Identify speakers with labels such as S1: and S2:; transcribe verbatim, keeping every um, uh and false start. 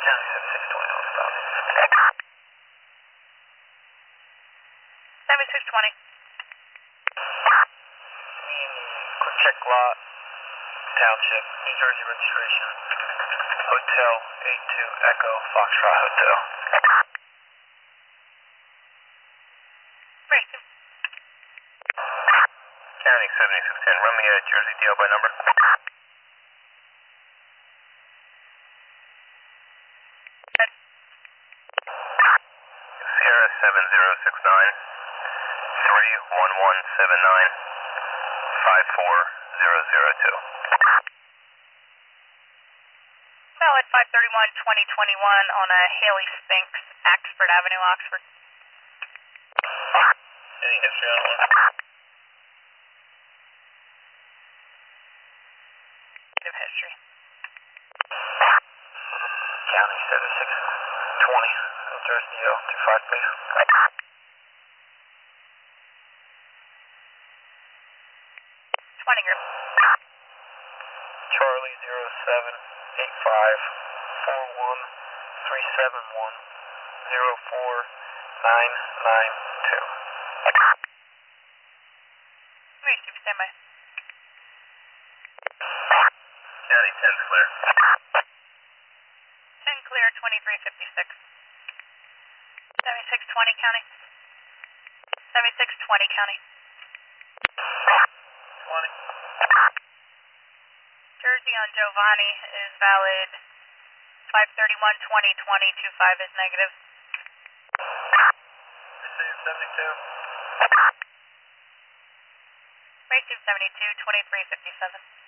S1: County seventy-six twenty on stop.
S2: seventy-six twenty.
S1: Quick check lot, Township, New Jersey registration, Hotel eight two Echo Foxtrot Hotel.
S2: Racing.
S1: County seventy-six ten, run me a Jersey D L by number. Sierra seven zero six nine, three one one seven nine, five four zero zero two.
S2: Valid five thirty-one twenty twenty-one on a Haley Spinks, Axford Avenue, Oxford.
S1: Any history on one?
S2: Negative history.
S1: County seventy-six twenty, New Jersey D L two five, please.
S2: twenty group.
S1: Charlie zero seven eight five four one three seven one zero four nine nine two.
S2: Racing, standby.
S1: County ten clear.
S2: ten clear, twenty-three fifty-six. seventy-six twenty, County. seventy-six twenty, County.
S1: twenty.
S2: Jersey on Giovanni is valid five thirty-one twenty twenty, two five is negative.
S1: Receive seventy-two.
S2: Racing seventy-two, twenty-three fifty-seven.